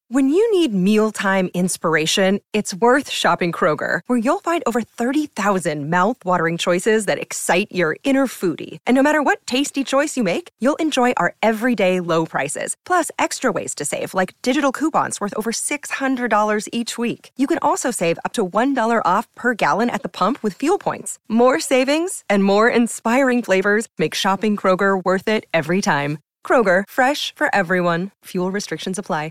When you need mealtime inspiration, it's worth shopping Kroger, where you'll find over 30,000 mouth-watering choices that excite your inner foodie. And no matter what tasty choice you make, you'll enjoy our everyday low prices, plus extra ways to save, like digital coupons worth over $600 each week. You can also save up to $1 off per gallon at the pump with fuel points. More savings and more inspiring flavors make shopping Kroger worth it every time. Kroger, fresh for everyone. Fuel restrictions apply.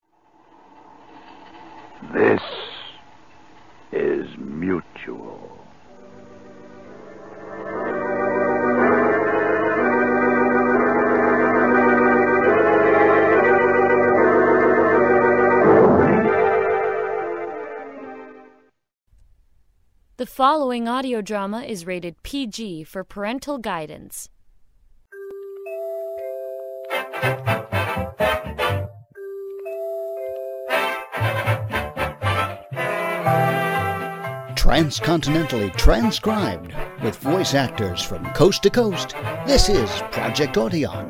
This is Mutual. The following audio drama is rated PG for parental guidance. Transcontinentally transcribed with voice actors from coast to coast, this is Project Audion.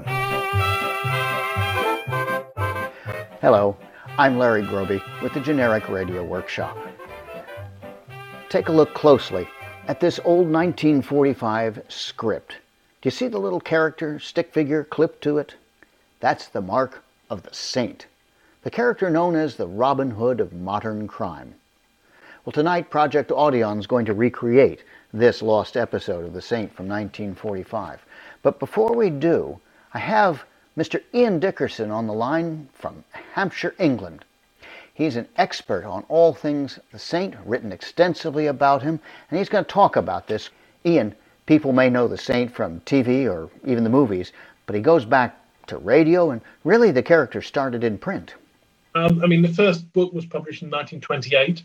Hello, I'm Larry Groby with the Generic Radio Workshop. Take a look closely at this old 1945 script. Do you see the little character, stick figure, clipped to it? That's the mark of the Saint, the character known as the Robin Hood of modern crime. Well, tonight, Project Audion is going to recreate this lost episode of The Saint from 1945. But before we do, I have Mr. Ian Dickerson on the line from Hampshire, England. He's an expert on all things The Saint, written extensively about him, and he's going to talk about this. Ian, people may know The Saint from TV or even the movies, but he goes back to radio, and really the character started in print. The first book was published in 1928.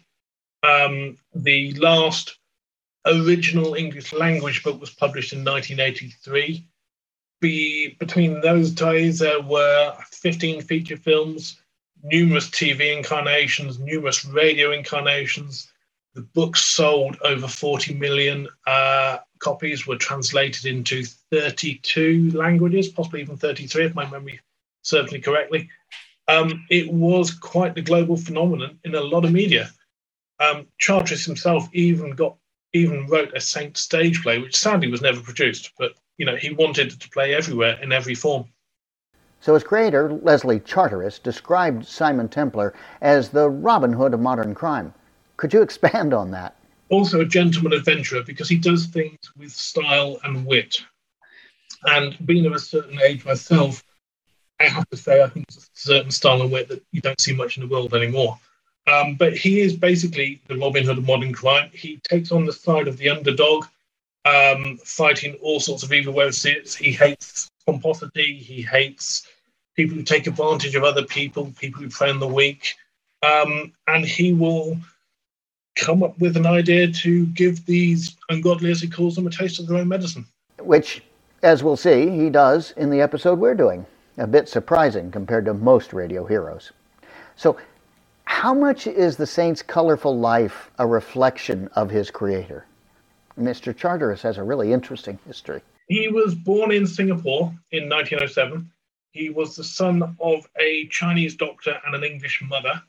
The last original English language book was published in 1983. Between those days, there were 15 feature films, numerous TV incarnations, numerous radio incarnations. The book sold over 40 million copies, were translated into 32 languages, possibly even 33, if my memory serves me correctly. It was quite the global phenomenon in a lot of media. Charteris himself even wrote a Saint stage play, which sadly was never produced, but he wanted it to play everywhere in every form. So his creator, Leslie Charteris, described Simon Templar as the Robin Hood of modern crime. Could you expand on that? Also a gentleman adventurer, because he does things with style and wit. And being of a certain age myself, I have to say I think it's a certain style and wit that you don't see much in the world anymore. But he is basically the Robin Hood of modern crime. He takes on the side of the underdog, fighting all sorts of evil ways. He hates pomposity. He hates people who take advantage of other people who prey on the weak. And he will come up with an idea to give these ungodly, as he calls them, a taste of their own medicine. Which, as we'll see, he does in the episode we're doing. A bit surprising compared to most radio heroes. So, how much is the Saint's colorful life a reflection of his creator? Mr. Charteris has a really interesting history. He was born in Singapore in 1907. He was the son of a Chinese doctor and an English mother.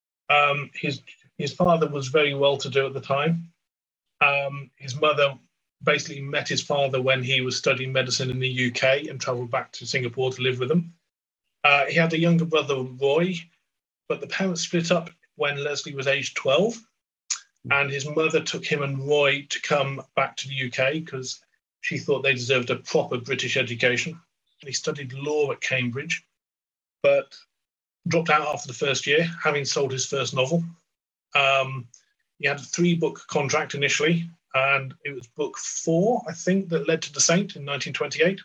His father was very well-to-do at the time. His mother basically met his father when he was studying medicine in the UK and travelled back to Singapore to live with him. He had a younger brother, Roy, but the parents split up when Leslie was aged 12, and his mother took him and Roy to come back to the UK because she thought they deserved a proper British education. He studied law at Cambridge, but dropped out after the first year, having sold his first novel. He had a 3-book contract initially, and it was book 4, I think, that led to The Saint in 1928.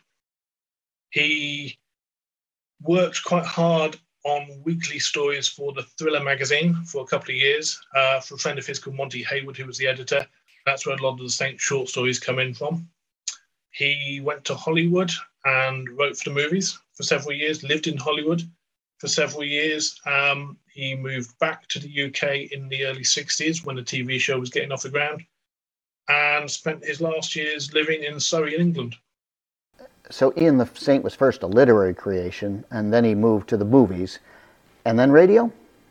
He worked quite hard on weekly stories for the Thriller magazine for a couple of years, for a friend of his called Monty Hayward, who was the editor. That's where a lot of the Saint short stories come in from. He went to Hollywood and wrote for the movies for several years, lived in Hollywood for several years. He moved back to the UK in the early 60s when the TV show was getting off the ground, and spent his last years living in Surrey, England. So Ian the Saint was first a literary creation, and then he moved to the movies, and then radio?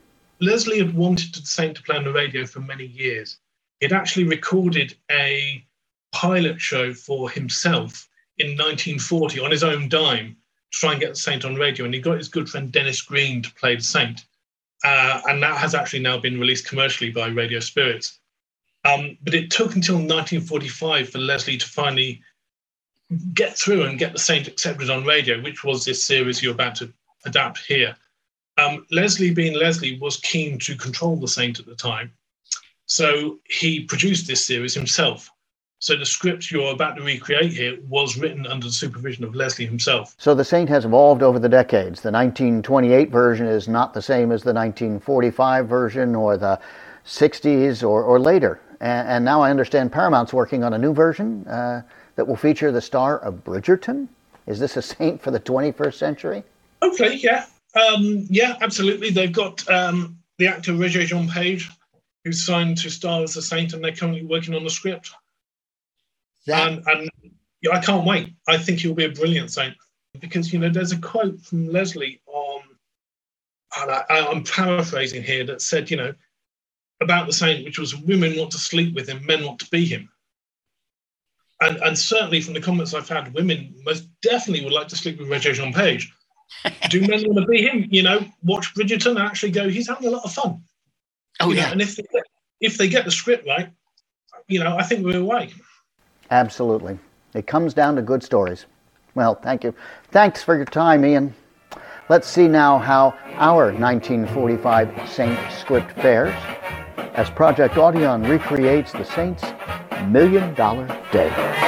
Leslie had wanted the Saint to play on the radio for many years. He'd actually recorded a pilot show for himself in 1940 on his own dime to try and get the Saint on radio, and he got his good friend Dennis Green to play the Saint. And that has actually now been released commercially by Radio Spirits. But it took until 1945 for Leslie to finally get through and get the Saint accepted on radio, which was this series you're about to adapt here. Leslie, being Leslie, was keen to control the Saint at the time. So he produced this series himself. So the script you're about to recreate here was written under the supervision of Leslie himself. So the Saint has evolved over the decades. The 1928 version is not the same as the 1945 version or the 60s or later. And now I understand Paramount's working on a new version that will feature the star of Bridgerton. Is this a Saint for the 21st century? Okay, yeah. Yeah, absolutely. They've got the actor Regé-Jean Page, who's signed to star as the Saint, and they're currently working on the script. And yeah, I can't wait. I think he'll be a brilliant Saint because, there's a quote from Leslie on, and I'm paraphrasing here, that said, about the Saint, which was women want to sleep with him, men want to be him. And certainly from the comments I've had, women most definitely would like to sleep with Regé-Jean Page. Do men want to be him? Watch Bridgerton and actually go, he's having a lot of fun. Oh, yeah. And if they get the script right, I think we're away. Absolutely. It comes down to good stories. Well, thank you. Thanks for your time, Ian. Let's see now how our 1945 Saint script fares as Project Audion recreates the Saint's $1 Million Day.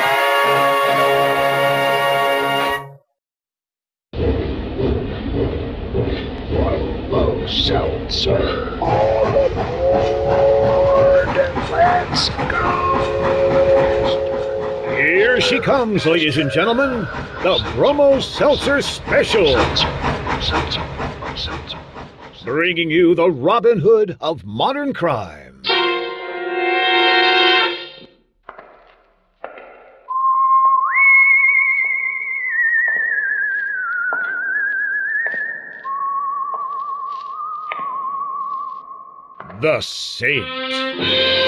Bromo Seltzer. All aboard and let's go. Here she comes, ladies and gentlemen, the Bromo Seltzer Special. Seltzer. Bringing you the Robin Hood of modern crime. The Saint.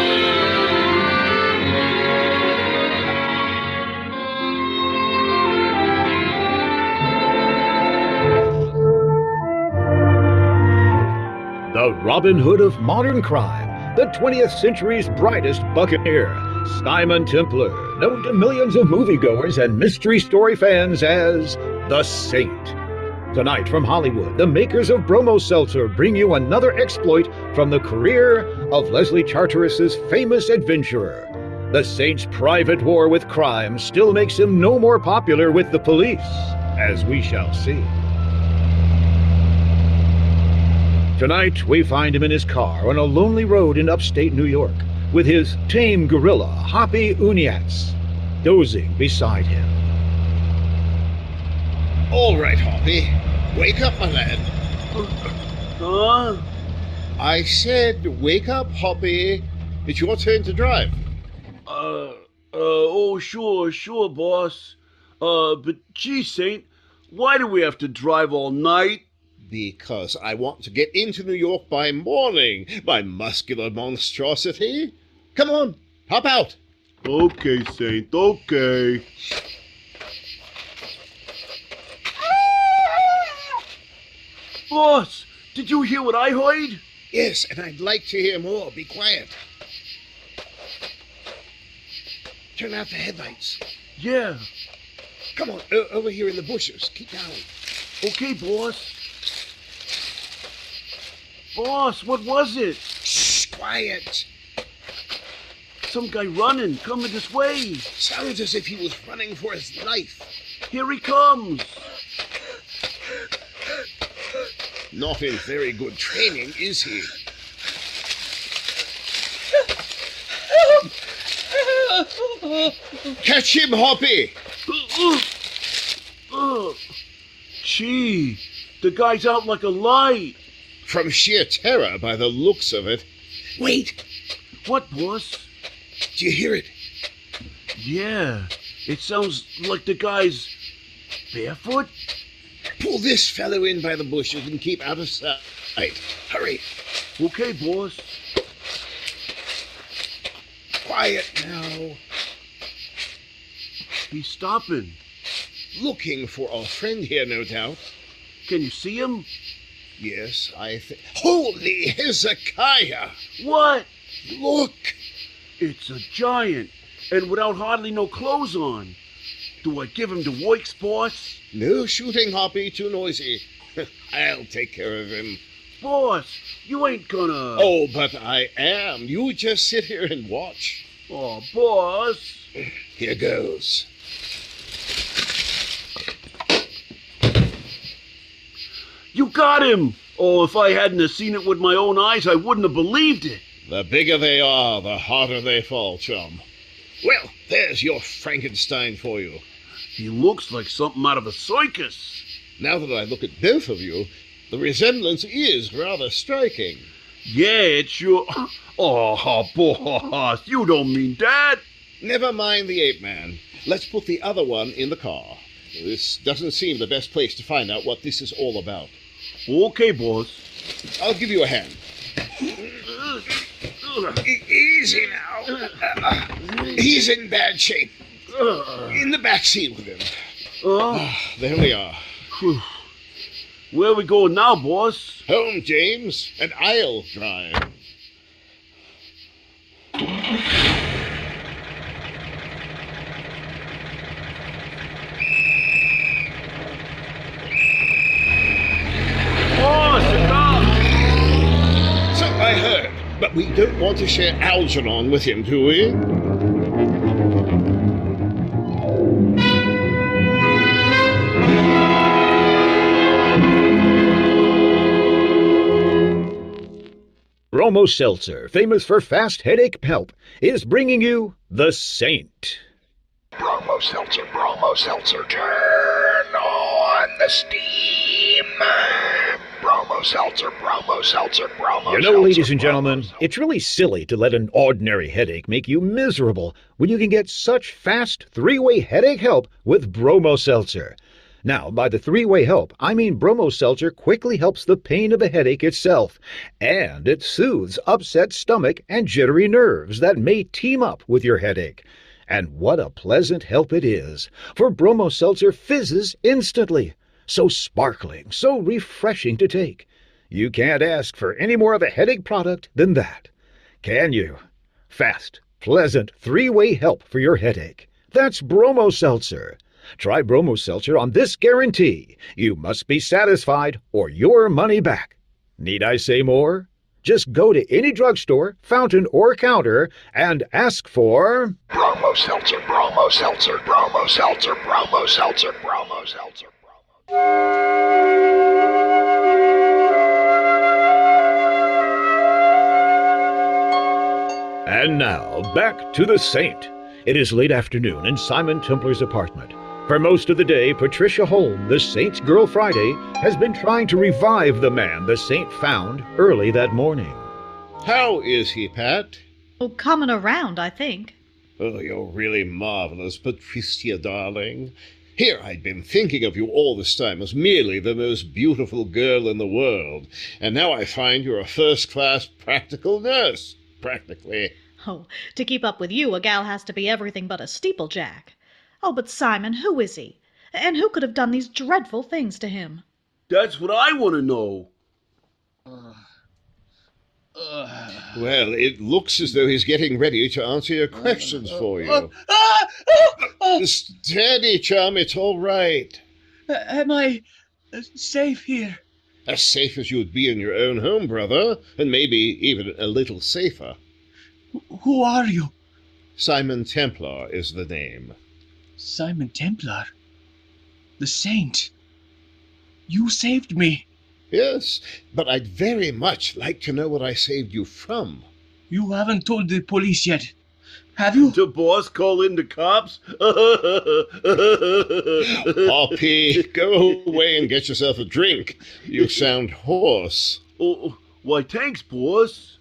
The Robin Hood of modern crime, the 20th century's brightest buccaneer, Simon Templar, known to millions of moviegoers and mystery story fans as the Saint. Tonight from Hollywood, the makers of Bromo Seltzer bring you another exploit from the career of Leslie Charteris's famous adventurer. The Saint's private war with crime still makes him no more popular with the police, as we shall see. Tonight, we find him in his car on a lonely road in upstate New York, with his tame gorilla, Hoppy Uniats, dozing beside him. All right, Hoppy. Wake up, my lad. Huh? I said, wake up, Hoppy. It's your turn to drive. Oh, sure, boss. But gee, Saint, why do we have to drive all night? Because I want to get into New York by morning, my muscular monstrosity. Come on, hop out. Okay, Saint, okay. Boss, did you hear what I heard? Yes, and I'd like to hear more. Be quiet. Turn out the headlights. Yeah. Come on, over here in the bushes. Keep down. Okay, boss. Boss, what was it? Shh, quiet. Some guy running, coming this way. Sounds as if he was running for his life. Here he comes. Not in very good training, is he? Catch him, Hoppy! Gee, the guy's out like a light. From sheer terror by the looks of it. Wait! What, boss? Do you hear it? Yeah, it sounds like the guy's barefoot. Pull this fellow in by the bushes and keep out of sight. Right, hurry. Okay, boss. Quiet now. He's stopping. Looking for our friend here, no doubt. Can you see him? Yes, I think... Holy Hezekiah! What? Look! It's a giant, and without hardly no clothes on. Do I give him the works, boss? No shooting, Hoppy, too noisy. I'll take care of him. Boss, you ain't gonna... Oh, but I am. You just sit here and watch. Oh, boss. Here goes. You got him! Oh, if I hadn't have seen it with my own eyes, I wouldn't have believed it. The bigger they are, the harder they fall, chum. Well, there's your Frankenstein for you. He looks like something out of a circus. Now that I look at both of you, the resemblance is rather striking. Yeah, it's sure... Oh, boss, you don't mean that. Never mind the ape man. Let's put the other one in the car. This doesn't seem the best place to find out what this is all about. Okay, boss. I'll give you a hand. Easy now. He's in bad shape. In the back seat with him. There we are. Where are we going now, boss? Home, James, and I'll drive. So I heard, but we don't want to share Algernon with him, do we? Bromo Seltzer, famous for fast headache help, is bringing you The Saint. Bromo Seltzer, turn on the steam. Bromo Seltzer, Bromo Seltzer. You know, ladies and gentlemen, it's really silly to let an ordinary headache make you miserable when you can get such fast three-way headache help with Bromo Seltzer. Now, by the three-way help, I mean Bromo Seltzer quickly helps the pain of a headache itself, and it soothes upset stomach and jittery nerves that may team up with your headache. And what a pleasant help it is, for Bromo Seltzer fizzes instantly. So sparkling, so refreshing to take. You can't ask for any more of a headache product than that, can you? Fast, pleasant, three-way help for your headache. That's Bromo Seltzer. Try Bromo Seltzer on this guarantee. You must be satisfied or your money back. Need I say more? Just go to any drugstore, fountain, or counter and ask for... Bromo Seltzer, Bromo Seltzer, Bromo Seltzer, Bromo Seltzer, Bromo Seltzer, And now, back to the Saint. It is late afternoon in Simon Templar's apartment. For most of the day, Patricia Holm, the Saint's Girl Friday, has been trying to revive the man the Saint found early that morning. How is he, Pat? Oh, coming around, I think. Oh, you're really marvelous, Patricia, darling. Here I'd been thinking of you all this time as merely the most beautiful girl in the world, and now I find you're a first-class practical nurse, practically. Oh, to keep up with you, a gal has to be everything but a steeplejack. Oh, but Simon, who is he? And who could have done these dreadful things to him? That's what I want to know. Well, it looks as though he's getting ready to answer your questions for you. Steady, chum, it's all right. Am I safe here? As safe as you'd be in your own home, brother, and maybe even a little safer. Who are you? Simon Templar is the name. Simon Templar? The Saint? You saved me. Yes, but I'd very much like to know what I saved you from. You haven't told the police yet, have you? The boss call in the cops? Hoppy, go away and get yourself a drink. You sound hoarse. Oh, why, thanks, boss.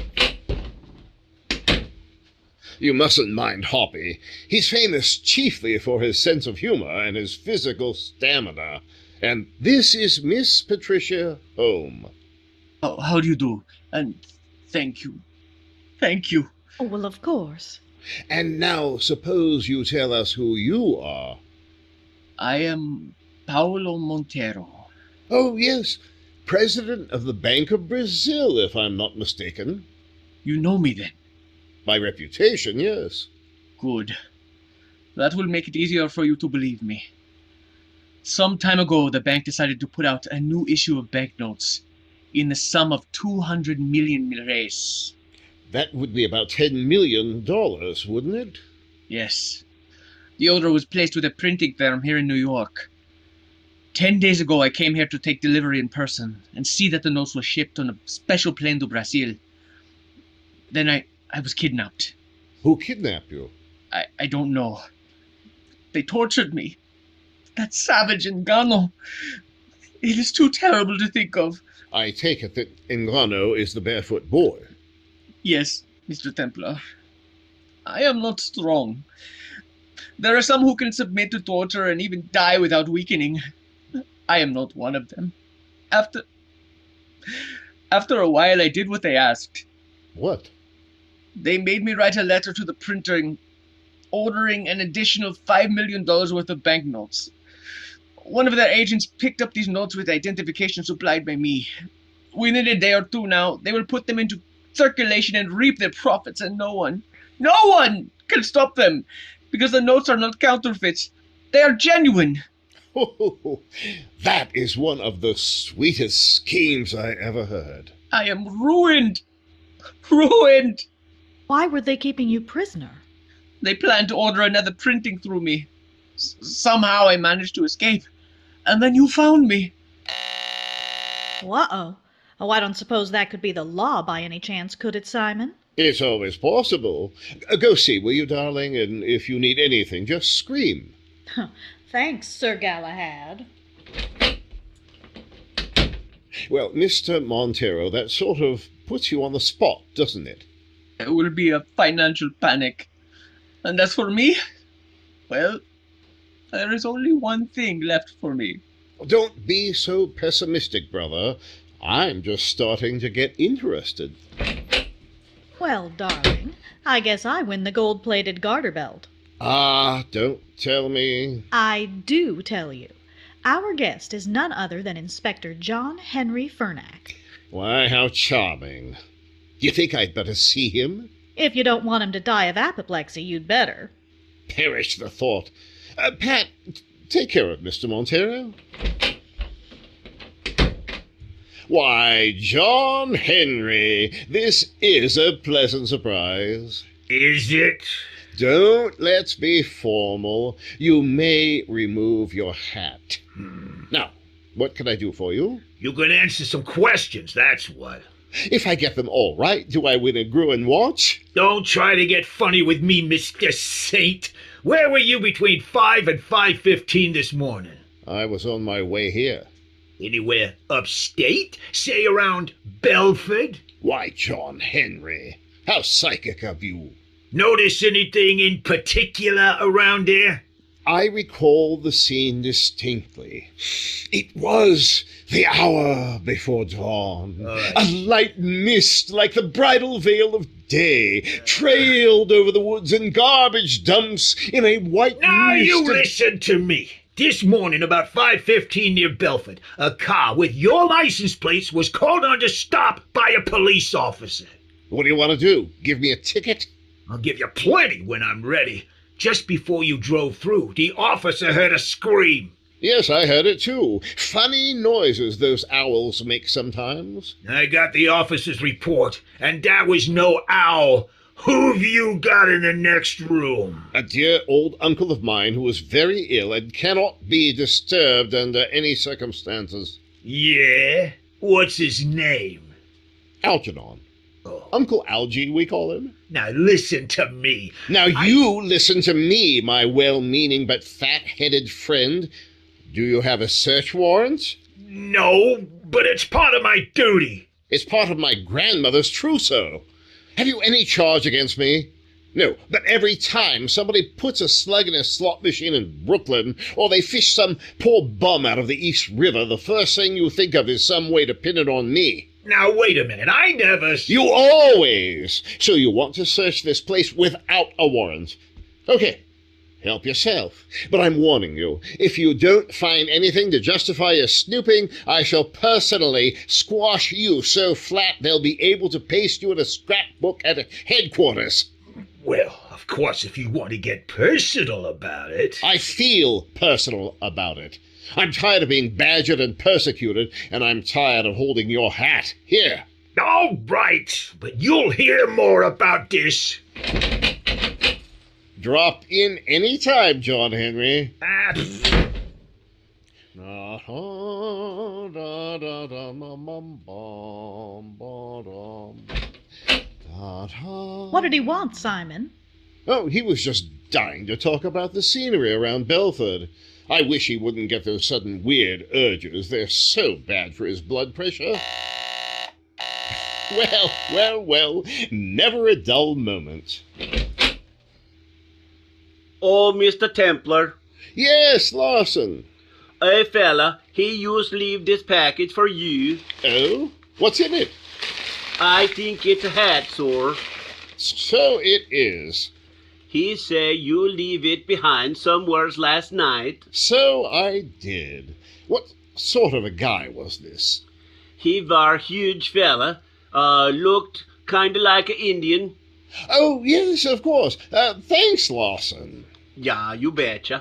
You mustn't mind Hoppy. He's famous chiefly for his sense of humor and his physical stamina. And this is Miss Patricia Holm. How do you do? And thank you. Thank you. Oh, well, of course. And now suppose you tell us who you are. I am Paulo Montero. Oh, yes, President of the Bank of Brazil, if I'm not mistaken. You know me then? By reputation, yes. Good. That will make it easier for you to believe me. Some time ago, the bank decided to put out a new issue of banknotes in the sum of 200 million reais. That would be about $10 million, wouldn't it? Yes. The order was placed with a printing firm here in New York. 10 days ago, I came here to take delivery in person and see that the notes were shipped on a special plane to Brazil. Then I was kidnapped. Who kidnapped you? I don't know. They tortured me. That savage Engano. It is too terrible to think of. I take it that Engano is the barefoot boy. Yes, Mr. Templar. I am not strong. There are some who can submit to torture and even die without weakening. I am not one of them. After a while, I did what they asked. What? They made me write a letter to the printer ordering an additional $5 million worth of banknotes. One of their agents picked up these notes with identification supplied by me. Within a day or two now, they will put them into circulation and reap their profits, and no one can stop them, because the notes are not counterfeits. They are genuine. Oh, that is one of the sweetest schemes I ever heard. I am ruined. Ruined. Why were they keeping you prisoner? They planned to order another printing through me. Somehow I managed to escape. And then you found me. Uh-oh. Oh, I don't suppose that could be the law by any chance, could it, Simon? It's always possible. Go see, will you, darling? And if you need anything, just scream. Thanks, Sir Galahad. Well, Mr. Montero, that sort of puts you on the spot, doesn't it? There will be a financial panic. And as for me, well, there is only one thing left for me. Don't be so pessimistic, brother. I'm just starting to get interested. Well, darling, I guess I win the gold-plated garter belt. Ah, don't tell me. I do tell you. Our guest is none other than Inspector John Henry Fernack. Why, how charming. Do you think I'd better see him? If you don't want him to die of apoplexy, you'd better. Perish the thought. Pat, take care of Mr. Montero. Why, John Henry, this is a pleasant surprise. Is it? Don't let's be formal. You may remove your hat. Now, what can I do for you? You can answer some questions, that's what. If I get them all right, do I win a Gruen watch? Don't try to get funny with me, Mr. Saint. Where were you between 5 and 5:15 this morning? I was on my way here. Anywhere upstate? Say around Belford? Why, John Henry, how psychic of you. Notice anything in particular around there? I recall the scene distinctly. It was the hour before dawn. A light mist, like the bridal veil of day, trailed over the woods and garbage dumps in a white Now mist. you listen to me. This morning, about 5:15 near Belford, a car with your license plates was called on to stop by a police officer. What do you want to do? Give me a ticket? I'll give you plenty when I'm ready. Just before you drove through, the officer heard a scream. Yes, I heard it too. Funny noises those owls make sometimes. I got the officer's report, and that was no owl. Who've you got in the next room? A dear old uncle of mine who is very ill and cannot be disturbed under any circumstances. Yeah? What's his name? Algernon. Oh. Uncle Algie, we call him. Now listen to me. Now you listen to me, my well-meaning but fat-headed friend. Do you have a search warrant? No, but it's part of my duty. It's part of my grandmother's trousseau. Have you any charge against me? No, but every time somebody puts a slug in a slot machine in Brooklyn, or they fish some poor bum out of the East River, the first thing you think of is some way to pin it on me. Now, wait a minute. I never... You always! So you want to search this place without a warrant. Okay, help yourself. But I'm warning you, if you don't find anything to justify your snooping, I shall personally squash you so flat they'll be able to paste you in a scrapbook at headquarters. Well, of course, if you want to get personal about it... I feel personal about it. I'm tired of being badgered and persecuted, and I'm tired of holding your hat. Here. All right, but you'll hear more about this. Drop in any time, John Henry. What did he want, Simon? Oh, he was just dying to talk about the scenery around Belford. I wish he wouldn't get those sudden weird urges. They're so bad for his blood pressure. Well, never a dull moment. Oh, Mr. Templar. Yes, Lawson. Hey, fella, he just leave this package for you. Oh? What's in it? I think it's a hat, sir. So it is. He say you leave it behind somewheres last night. So I did. What sort of a guy was this? He war huge fella. Looked kinda like an Indian. Oh, yes, of course. Thanks, Lawson. Yeah, you betcha.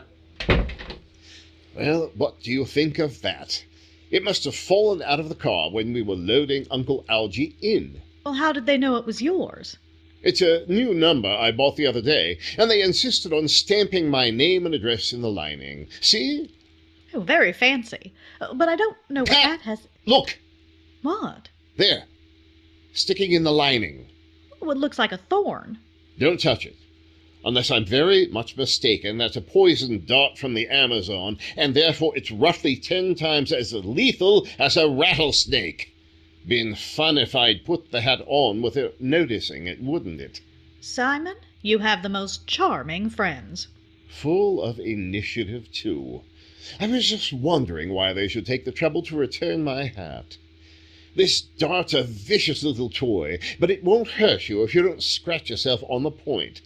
Well, what do you think of that? It must have fallen out of the car when we were loading Uncle Algy in. Well, how did they know it was yours? It's a new number I bought the other day, and they insisted on stamping my name and address in the lining. See? Oh, very fancy. But I don't know what that has... Look! What? There. Sticking in the lining. Oh, it looks like a thorn. Don't touch it. Unless I'm very much mistaken, that's a poison dart from the Amazon, and therefore it's roughly 10 times as lethal as a rattlesnake. Been fun if I'd put the hat on without noticing it, wouldn't it? Simon, you have the most charming friends. Full of initiative, too. I was just wondering why they should take the trouble to return my hat. This dart's a vicious little toy, but it won't hurt you if you don't scratch yourself on the point.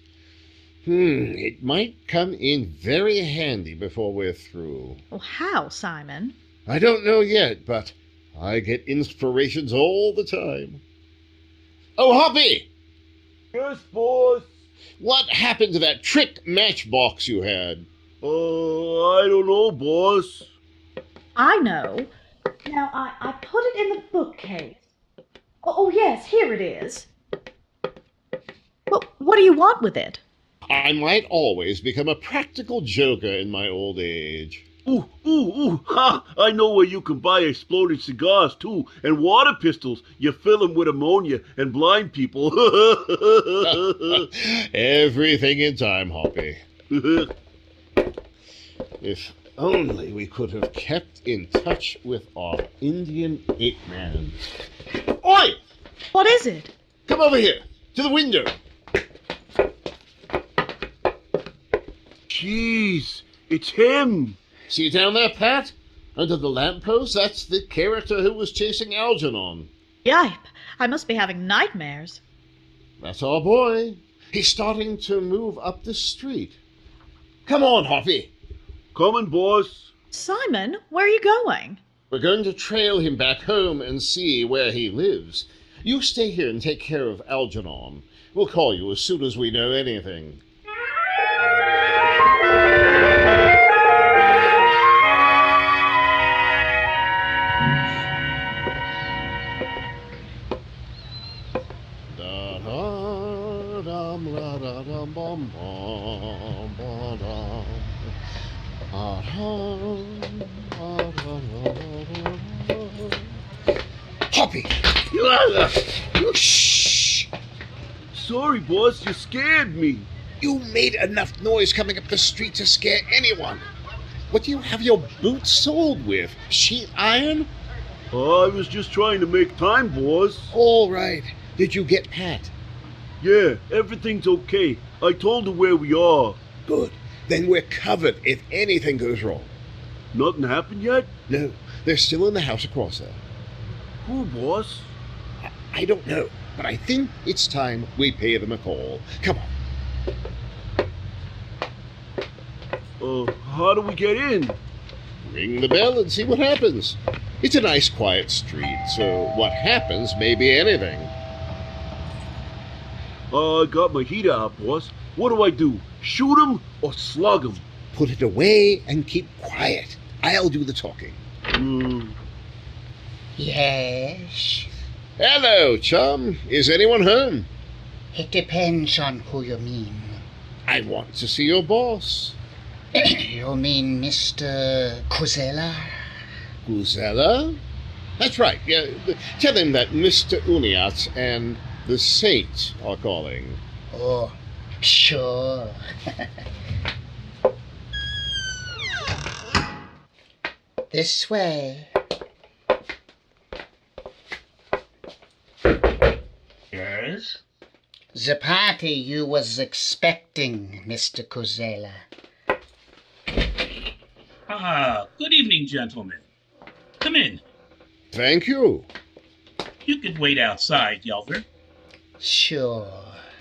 It might come in very handy before we're through. Well, how, Simon? I don't know yet, but I get inspirations all the time. Oh, Hoppy! Yes, boss. What happened to that trick matchbox you had? I don't know, boss. I know. Now, I put it in the bookcase. Oh, yes, here it is. Well, what do you want with it? I might always become a practical joker in my old age. Ooh, ha! I know where you can buy exploded cigars, too, and water pistols. You fill them with ammonia and blind people. Everything in time, Hoppy. If only we could have kept in touch with our Indian ape-man. Oi! What is it? Come over here, to the window. Jeez, it's him. See down there, Pat? Under the lamppost, that's the character who was chasing Algernon. Yipe, I must be having nightmares. That's our boy. He's starting to move up the street. Come on, Hoppy. Coming, boss. Simon, where are you going? We're going to trail him back home and see where he lives. You stay here and take care of Algernon. We'll call you as soon as we know anything. Hoppy! Shh! Sorry, boss, you scared me. You made enough noise coming up the street to scare anyone. What do you have your boots soled with? Sheet iron? I was just trying to make time, boss. All right. Did you get Pat? Yeah, everything's okay. I told her where we are. Good. Then we're covered if anything goes wrong. Nothing happened yet? No, they're still in the house across there. Who, boss? I don't know, but I think it's time we pay them a call. Come on. How do we get in? Ring the bell and see what happens. It's a nice, quiet street, so what happens may be anything. I got my heater out, boss. What do I do? Shoot him or slug him? Put it away and keep quiet. I'll do the talking. Yes? Hello, chum. Is anyone home? It depends on who you mean. I want to see your boss. You mean Mr. Cozella? Cozella? That's right. Yeah, tell him that Mr. Uniat and the Saint are calling. Oh, sure. This way. Yes? The party you was expecting, Mr. Cozella. Good evening, gentlemen. Come in. Thank you. You could wait outside, Yelver. Sure.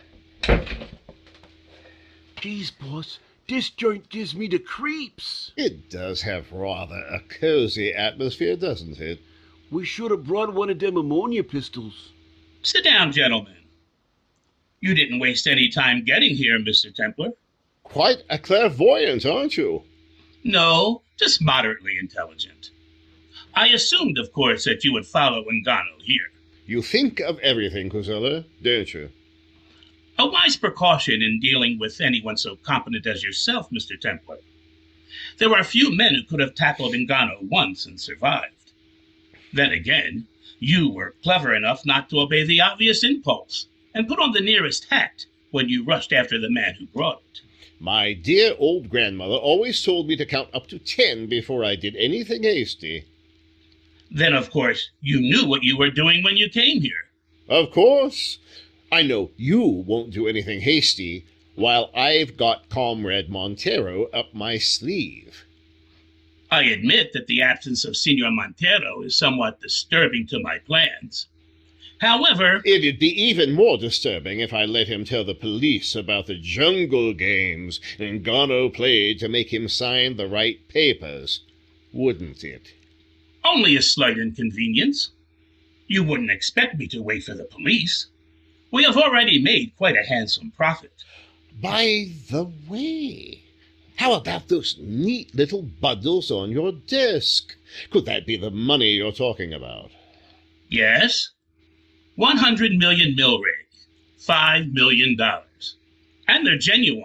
Geez, boss, this joint gives me the creeps. It does have rather a cozy atmosphere, doesn't it? We should have brought one of them ammonia pistols. Sit down, gentlemen. You didn't waste any time getting here, Mr. Templar. Quite a clairvoyant, aren't you? No, just moderately intelligent. I assumed, of course, that you would follow Ngannou here. You think of everything, Cozella, don't you? A wise precaution in dealing with anyone so competent as yourself, Mr. Templar. There are few men who could have tackled Ngannou once and survived. Then again, you were clever enough not to obey the obvious impulse and put on the nearest hat when you rushed after the man who brought it. My dear old grandmother always told me to count up to 10 before I did anything hasty. Then, of course, you knew what you were doing when you came here. Of course. I know you won't do anything hasty, while I've got Comrade Montero up my sleeve. I admit that the absence of Senor Montero is somewhat disturbing to my plans. However, it'd be even more disturbing if I let him tell the police about the jungle games Ngannou played to make him sign the right papers, wouldn't it? Only a slight inconvenience. You wouldn't expect me to wait for the police. We have already made quite a handsome profit. By the way, how about those neat little bundles on your desk? Could that be the money you're talking about? Yes. 100 million milreg, $5 million. And they're genuine.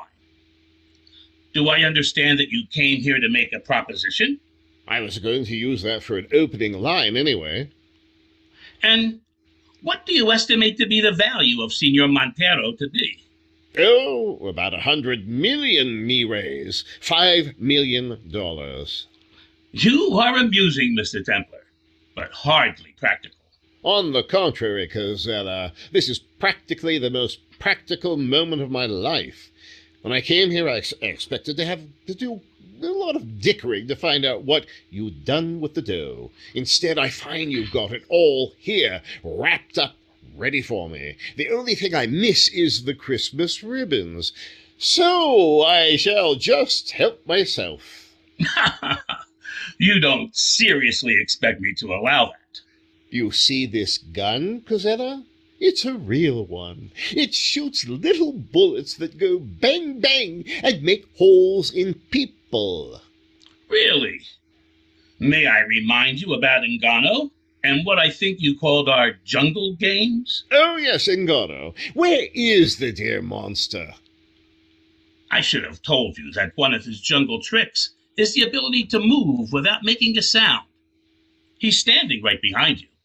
Do I understand that you came here to make a proposition? I was going to use that for an opening line anyway. And what do you estimate to be the value of Senor Montero today? Oh, about 100 million mires, $5 million. You are amusing, Mr. Templar, but hardly practical. On the contrary, Cozella, this is practically the most practical moment of my life. When I came here, I expected to have to do a lot of dickering to find out what you'd done with the dough. Instead, I find you've got it all here, wrapped up, ready for me. The only thing I miss is the Christmas ribbons. So I shall just help myself. You don't seriously expect me to allow that. You see this gun, Cozella? It's a real one. It shoots little bullets that go bang, bang, and make holes in people. Really? May I remind you about Ngannou and what I think you called our jungle games? Oh, yes, Ngannou. Where is the dear monster? I should have told you that one of his jungle tricks is the ability to move without making a sound. He's standing right behind you.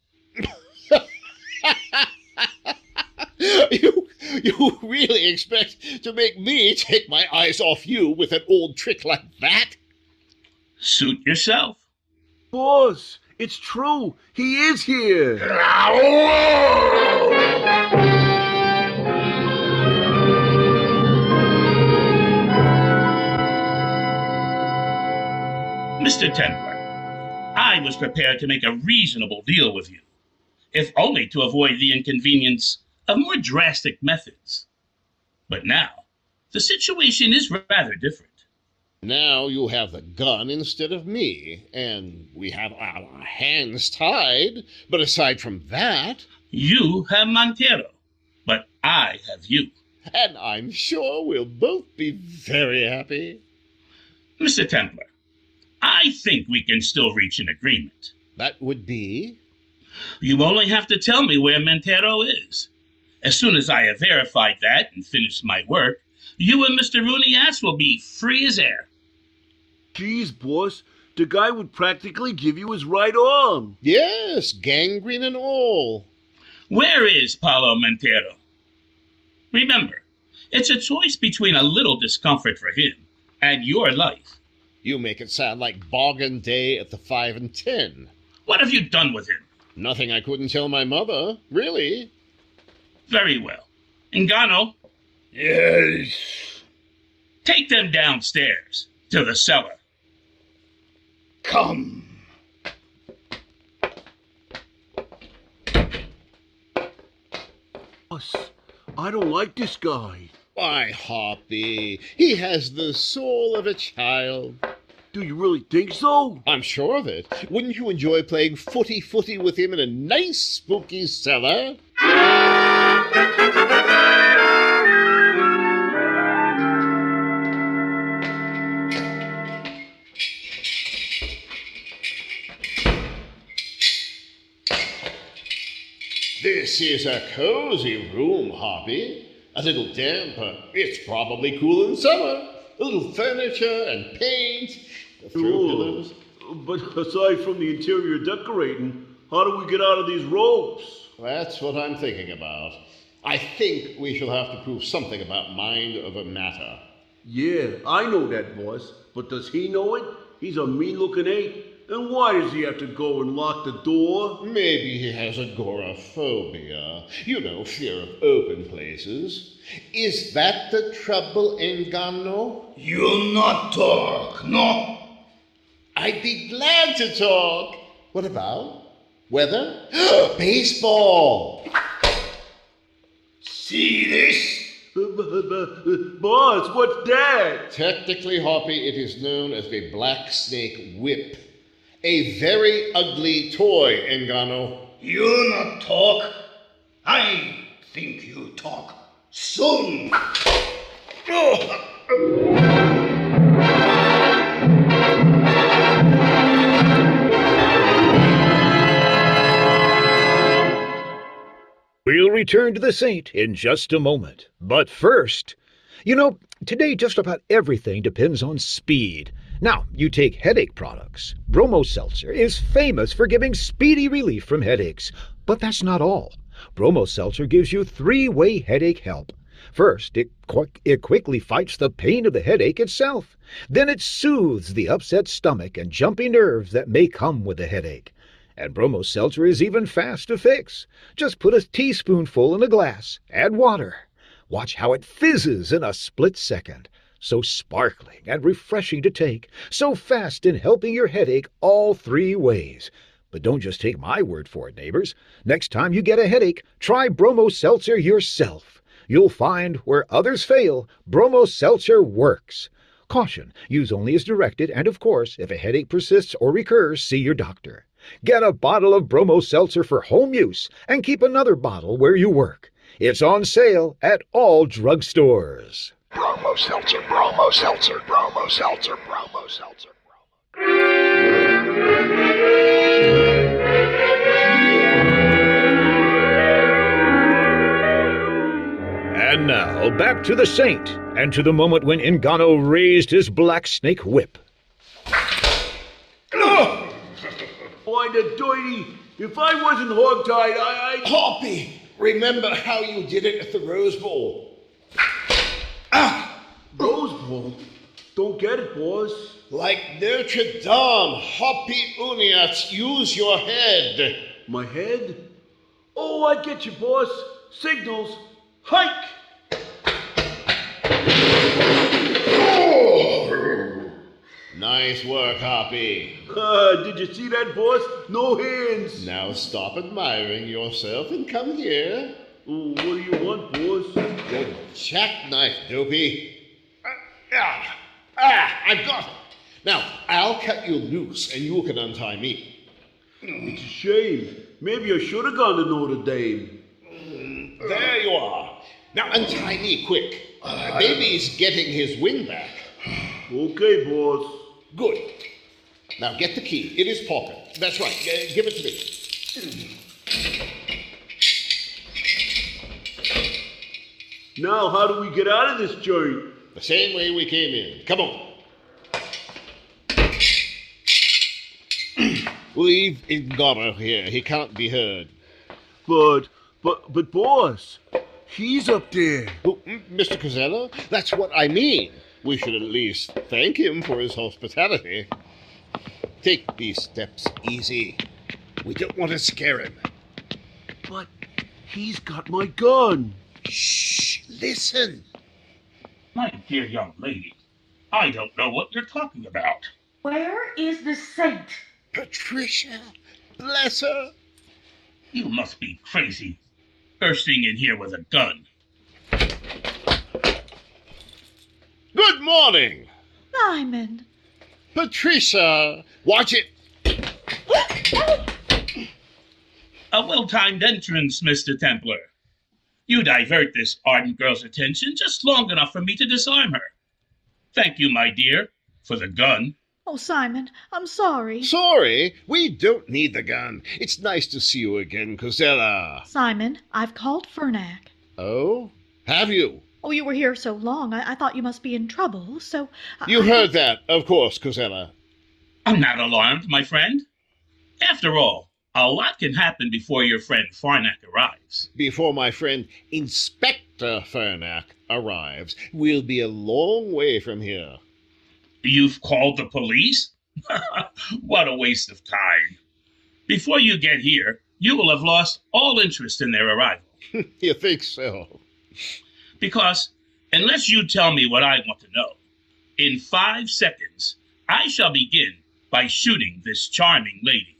You really expect to make me take my eyes off you with an old trick like that? Suit yourself. Boss, it's true. He is here. Mr. Templar, I was prepared to make a reasonable deal with you. if only to avoid the inconvenience of more drastic methods. But now, the situation is rather different. Now you have the gun instead of me, and we have our hands tied. But aside from that... You have Montero, but I have you. And I'm sure we'll both be very happy. Mr. Templar, I think we can still reach an agreement. That would be? You only have to tell me where Montero is. As soon as I have verified that and finished my work, you and Mr. Rooniatz will be free as air. Geez, boss, the guy would practically give you his right arm. Yes, gangrene and all. Where is Paulo Montero? Remember, it's a choice between a little discomfort for him and your life. You make it sound like bargain day at the 5 and 10. What have you done with him? Nothing I couldn't tell my mother, really. Very well. Ngannou? Yes. Take them downstairs, to the cellar. Come. Boss, I don't like this guy. Why, Hoppy, he has the soul of a child. Do you really think so? I'm sure of it. Wouldn't you enjoy playing footy-footy with him in a nice spooky cellar? This is a cozy room, Hoppy. A little damp, but it's probably cool in summer. A little furniture and paint, a few pillows. But aside from the interior decorating, how do we get out of these ropes? That's what I'm thinking about. I think we shall have to prove something about mind over matter. Yeah, I know that, boss. But does he know it? He's a mean-looking ape. And why does he have to go and lock the door? Maybe he has agoraphobia. You know, fear of open places. Is that the trouble, Ngannou? You'll not talk, no? I'd be glad to talk. What about? Weather? Baseball! See this? Boss, what's that? Technically, Hoppy, it is known as the Black Snake Whip. A very ugly toy, Ngannou. You not talk. I think you talk soon. We'll return to the Saint in just a moment. But first, today just about everything depends on speed. Now, you take headache products. Bromo Seltzer is famous for giving speedy relief from headaches. But that's not all. Bromo Seltzer gives you three-way headache help. First, it quickly fights the pain of the headache itself. Then it soothes the upset stomach and jumpy nerves that may come with the headache. And Bromo Seltzer is even fast to fix. Just put a teaspoonful in a glass, add water. Watch how it fizzes in a split second. So sparkling and refreshing to take, so fast in helping your headache all three ways. But don't just take my word for it, neighbors. Next time you get a headache, try Bromo Seltzer yourself. You'll find where others fail, Bromo Seltzer works. Caution, use only as directed, and of course, if a headache persists or recurs, see your doctor. Get a bottle of Bromo Seltzer for home use, and keep another bottle where you work. It's on sale at all drugstores. Bromo Seltzer, Bromo Seltzer, Bromo Seltzer, Bromo Seltzer. And now, back to the Saint, and to the moment when Ngannou raised his Black Snake Whip. Why, the dirty... If I wasn't hogtied, I'd... Hoppy, remember how you did it at the Rose Bowl? Rose Bowl? Don't get it, boss. Like Notre Dame, Hoppy Rooniatz, use your head. My head? Oh, I get you, boss. Signals. Hike! Nice work, Hoppy. Did you see that, boss? No hands. Now stop admiring yourself and come here. What do you want, boss? Good jackknife, Dopey. I've got it. Now, I'll cut you loose and you can untie me. It's a shame. Maybe I should have gone to Notre Dame. There you are. Now untie me quick. Baby's getting his wind back. Okay, boss. Good. Now get the key. In his pocket. That's right. Give it to me. Now, how do we get out of this joint? The same way we came in. Come on. Leave Ingano here. He can't be heard. But, boss, he's up there. Oh, Mr. Cosella, that's what I mean. We should at least thank him for his hospitality. Take these steps easy. We don't want to scare him. But he's got my gun. Shh, listen. My dear young lady, I don't know what you're talking about. Where is the saint? Patricia, bless her. You must be crazy, bursting in here with a gun. Good morning. Simon. Patricia, watch it. A well-timed entrance, Mr. Templar. You divert this ardent girl's attention just long enough for me to disarm her. Thank you, my dear, for the gun. Oh, Simon, I'm sorry. Sorry? We don't need the gun. It's nice to see you again, Cosella. Simon, I've called Fernac. Oh? Have you? Oh, you were here so long, I thought you must be in trouble, so... You heard that, of course, Cosella. I'm not alarmed, my friend. After all, a lot can happen before your friend Fernac arrives. Before my friend Inspector Fernac arrives, we'll be a long way from here. You've called the police? What a waste of time. Before you get here, you will have lost all interest in their arrival. You think so? Because, unless you tell me what I want to know, in 5 seconds, I shall begin by shooting this charming lady.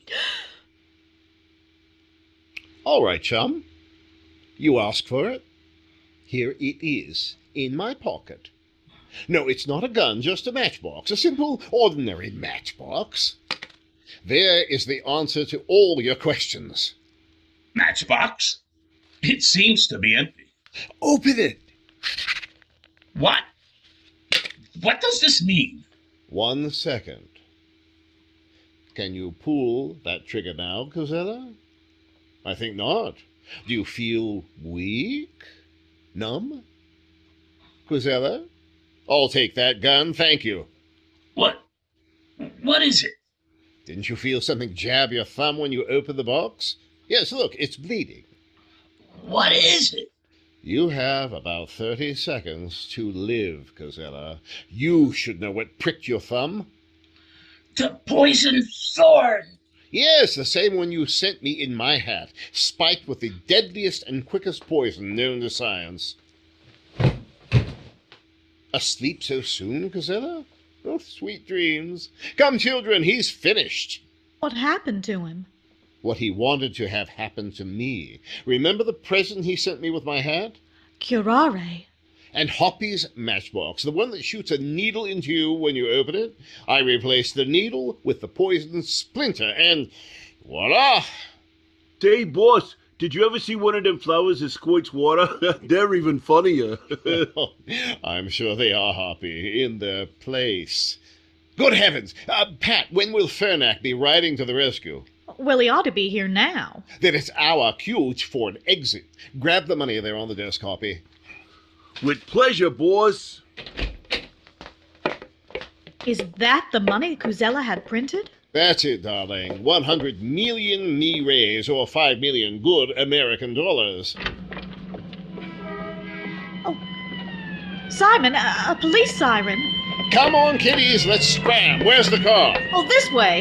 All right, chum. You asked for it. Here it is, in my pocket. No, it's not a gun, just a matchbox. A simple, ordinary matchbox. There is the answer to all your questions. Matchbox? It seems to be empty. Open it. What? What does this mean? 1 second. Can you pull that trigger now, Cosella? I think not. Do you feel weak? Numb? Cosella? I'll take that gun, thank you. What is it? Didn't you feel something jab your thumb when you opened the box? Yes, look, it's bleeding. What is it? You have about 30 seconds to live, Cosella. You should know what pricked your thumb. The poison thorn! Yes, the same one you sent me in my hat, spiked with the deadliest and quickest poison known to science. Asleep so soon, Cosella? Oh, sweet dreams. Come, children, he's finished. What happened to him? What he wanted to have happen to me. Remember the present he sent me with my hat? Curare. And Hoppy's matchbox, the one that shoots a needle into you when you open it. I replaced the needle with the poison splinter, and voila! Say, boss, did you ever see one of them flowers that squirts water? They're even funnier. I'm sure they are, Hoppy, in their place. Good heavens! Pat, when will Fernac be riding to the rescue? Well, he ought to be here now. Then it's our cue for an exit. Grab the money there on the desk, Hoppy. With pleasure, boss. Is that the money Cosella had printed? That's it, darling. 100 million Mires, or 5 million good American dollars. Oh, Simon, a police siren. Come on, kiddies, let's scram. Where's the car? Oh, this way.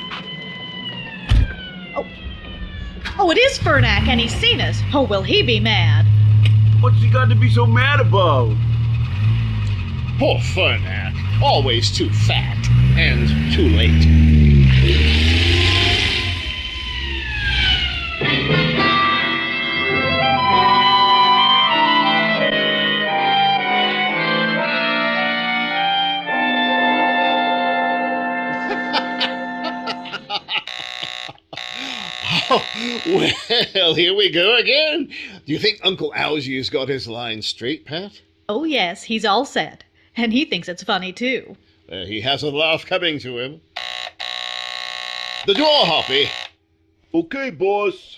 Oh, it is Fernac, and he's seen us. Oh, will he be mad? What's he got to be so mad about? Poor Fernac, always too fat. And too late. Well, here we go again. Do you think Uncle Algy's got his line straight, Pat? Oh, yes, he's all set. And he thinks it's funny, too. He has a laugh coming to him. The door, Hoppy. Okay, boss.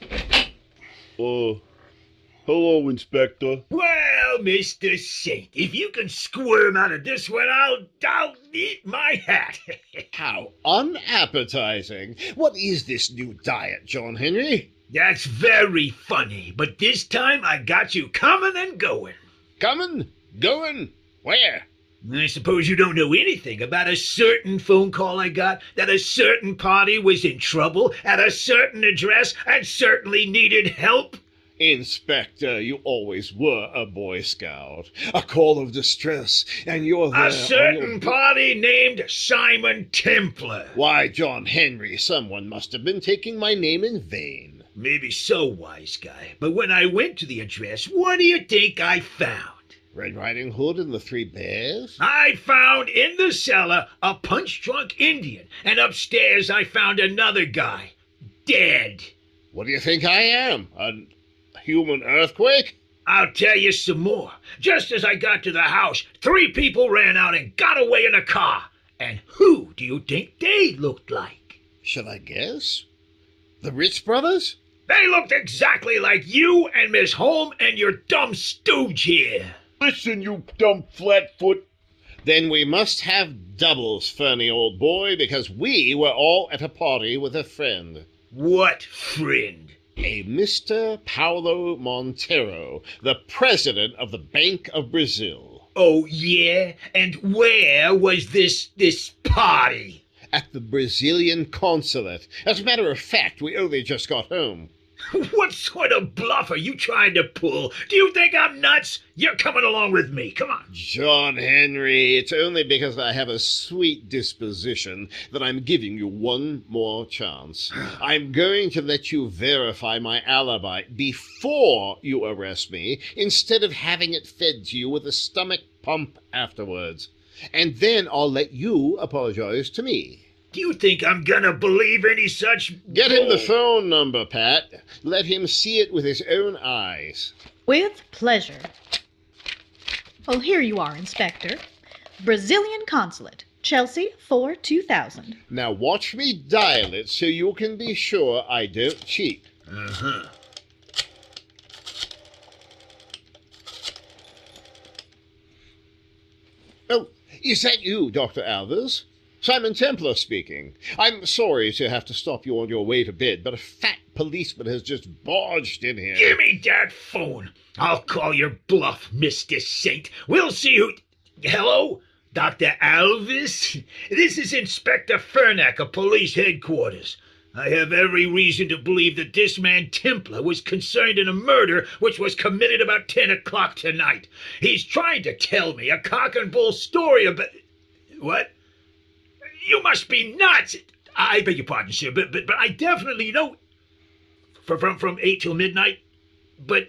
Hello, Inspector. Well, Mr. Saint, if you can squirm out of this one, I'll eat my hat. How unappetizing. What is this new diet, John Henry? That's very funny, but this time I got you coming and going. Coming? Going? Where? I suppose you don't know anything about a certain phone call I got that a certain party was in trouble at a certain address and certainly needed help? Inspector, you always were a Boy Scout. A call of distress, and you're there. A certain party named Simon Templar. Why, John Henry, someone must have been taking my name in vain. Maybe so, wise guy. But when I went to the address, what do you think I found? Red Riding Hood and the Three Bears? I found in the cellar a punch-drunk Indian, and upstairs I found another guy, dead. What do you think I am? A human earthquake? I'll tell you some more. Just as I got to the house, 3 people ran out and got away in a car. And who do you think they looked like? Shall I guess? The Ritz brothers? They looked exactly like you and Miss Holm and your dumb stooge here. Listen, you dumb flatfoot. Then we must have doubles, Fernie, old boy, because we were all at a party with a friend. What friend? A Mr. Paulo Montero, the president of the Bank of Brazil. Oh, yeah? And where was this party? At the Brazilian consulate. As a matter of fact, we only just got home. What sort of bluff are you trying to pull? Do you think I'm nuts? You're coming along with me. Come on. John Henry, it's only because I have a sweet disposition that I'm giving you one more chance. I'm going to let you verify my alibi before you arrest me, instead of having it fed to you with a stomach pump afterwards. And then I'll let you apologize to me. Do you think I'm gonna believe any such... Get him the phone number, Pat. Let him see it with his own eyes. With pleasure. Well, here you are, Inspector. Brazilian Consulate, Chelsea 42000. Now watch me dial it so you can be sure I don't cheat. Uh-huh. Oh, is that you, Dr. Alvers? Simon Templar speaking. I'm sorry to have to stop you on your way to bed, but a fat policeman has just barged in here. Give me that phone. I'll call your bluff, Mr. Saint. We'll see who... Hello? Dr. Alvis? This is Inspector Fernack of Police Headquarters. I have every reason to believe that this man Templar was concerned in a murder which was committed about 10 o'clock tonight. He's trying to tell me a cock and bull story about... What? You must be nuts! I beg your pardon, sir, but I definitely know... From 8 till midnight? But...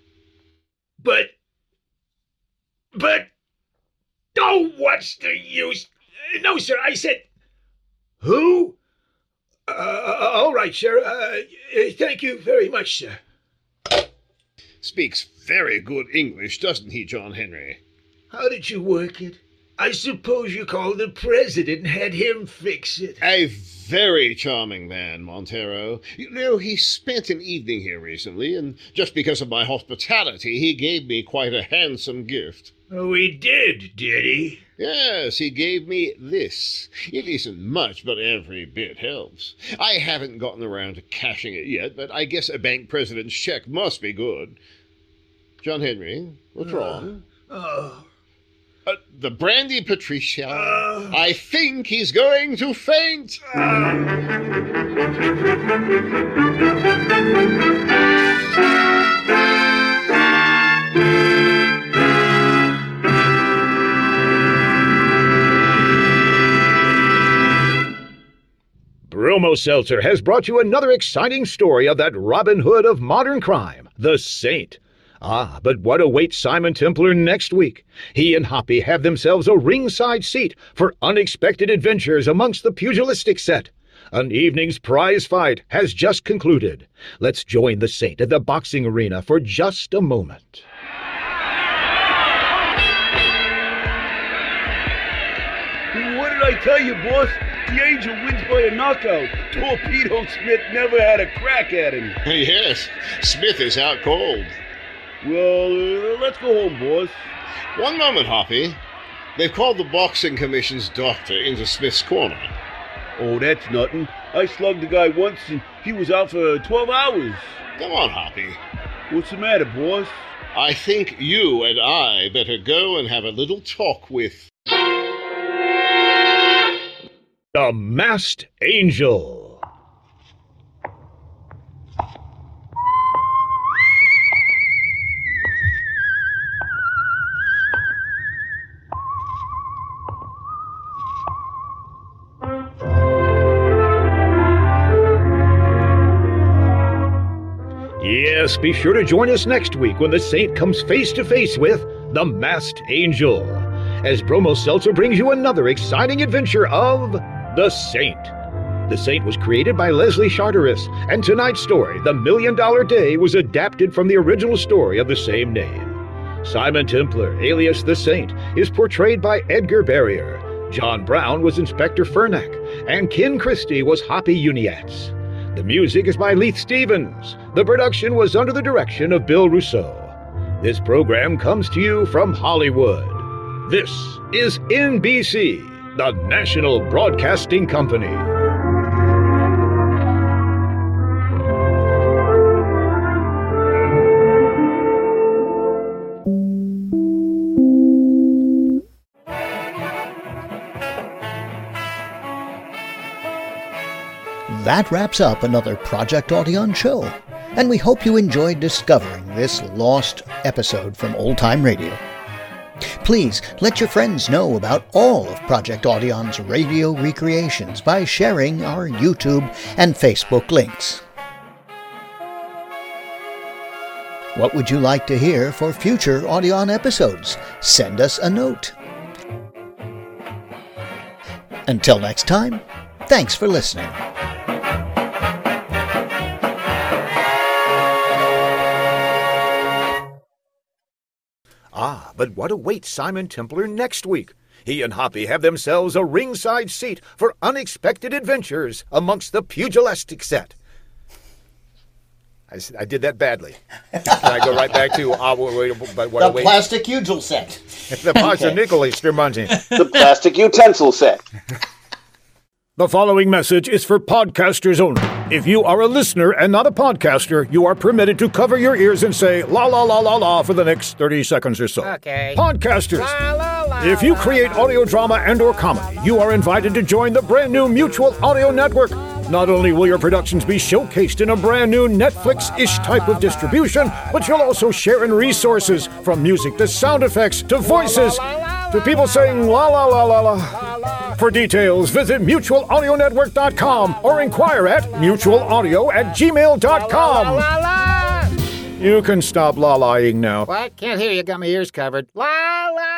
Oh, what's the use? No, sir, I said... Who? All right, sir. Thank you very much, sir. Speaks very good English, doesn't he, John Henry? How did you work it? I suppose you called the president and had him fix it. A very charming man, Montero. You know, he spent an evening here recently, and just because of my hospitality, he gave me quite a handsome gift. Oh, he did he? Yes, he gave me this. It isn't much, but every bit helps. I haven't gotten around to cashing it yet, but I guess a bank president's check must be good. John Henry, what's wrong? The brandy, Patricia. I think he's going to faint. Bromo Seltzer has brought you another exciting story of that Robin Hood of modern crime, the Saint. Ah, but what awaits Simon Templar next week? He and Hoppy have themselves a ringside seat for unexpected adventures amongst the pugilistic set. An evening's prize fight has just concluded. Let's join the Saint at the boxing arena for just a moment. What did I tell you, boss? The Angel wins by a knockout. Torpedo Smith never had a crack at him. Yes, Smith is out cold. Well, let's go home, boss. One moment, Hoppy. They've called the boxing commission's doctor into Smith's corner. Oh, that's nothing. I slugged the guy once and he was out for 12 hours. Come on, Hoppy. What's the matter, boss? I think you and I better go and have a little talk with... The Masked Angel. Yes, be sure to join us next week when the Saint comes face to face with the Masked Angel, as Bromo Seltzer brings you another exciting adventure of the Saint. The Saint was created by Leslie Charteris, and tonight's story, The $1 Million Day, was adapted from the original story of the same name. Simon Templar, alias the Saint, is portrayed by Edgar Barrier. John Brown was Inspector Fernack, and Ken Christie was Hoppy Uniatz. The music is by Leith Stevens. The production was under the direction of Bill Rousseau. This program comes to you from Hollywood. This is NBC, the National Broadcasting Company. That wraps up another Project Audion show, and we hope you enjoyed discovering this lost episode from Old Time Radio. Please let your friends know about all of Project Audion's radio recreations by sharing our YouTube and Facebook links. What would you like to hear for future Audion episodes? Send us a note. Until next time, thanks for listening. Ah, but what awaits Simon Templar next week? He and Hoppy have themselves a ringside seat for unexpected adventures amongst the pugilistic set. I did that badly. Can I go right back to the plastic utensil set? The plastic nickel money. The plastic utensil set. The following message is for podcasters only. If you are a listener and not a podcaster, you are permitted to cover your ears and say la la la la la for the next 30 seconds or so. Okay. Podcasters, La, la, la, if you la, create audio drama and or comedy, you are invited to join the brand new Mutual Audio Network. Not only will your productions be showcased in a brand new Netflix-ish type of distribution, but you'll also share in resources from music to sound effects to voices to people saying la la la la la. For details, visit mutualaudionetwork.com or inquire at mutualaudio@gmail.com. You can stop la-la-ing now. What? Can't hear you. Got my ears covered. La la